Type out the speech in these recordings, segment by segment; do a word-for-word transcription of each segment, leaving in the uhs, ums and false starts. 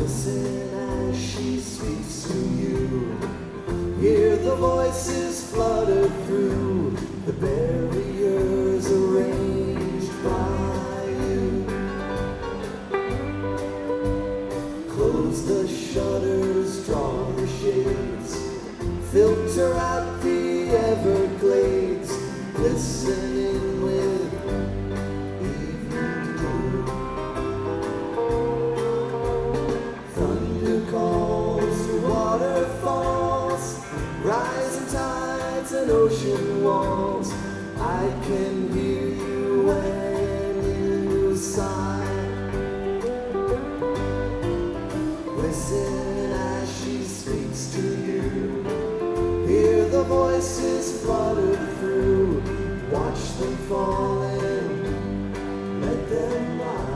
Listen as she speaks to you. Hear the voices flutter through the barriers arranged by you. Close the shutters, draw the shades, filter out the Everglades, glistening with evening dew. Thunder calls, waterfalls, rising tides and ocean walls. I can hear you when you sigh. Listen as she speaks to you. Hear the voices flutter through. Watch them fall and let them lie.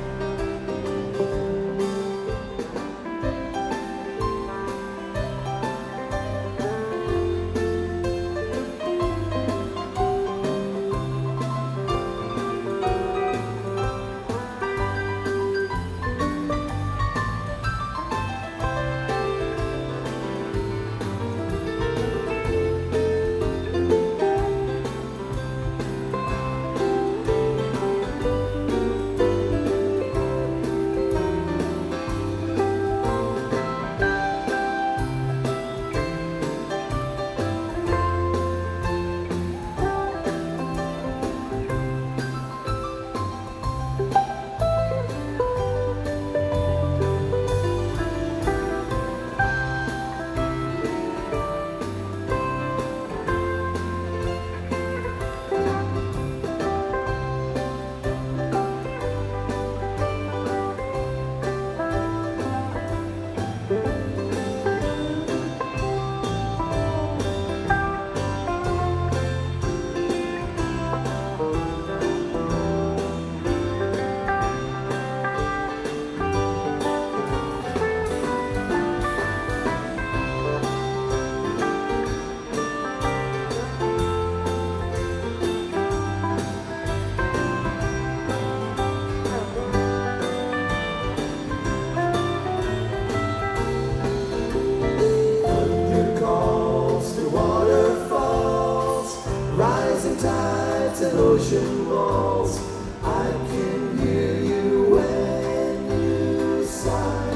Tides and ocean walls. I can hear you when you sigh.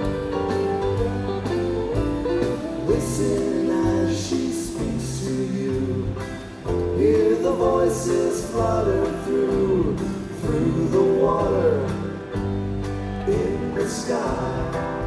Listen as she speaks to you. Hear the voices flutter through, through the water, in the sky.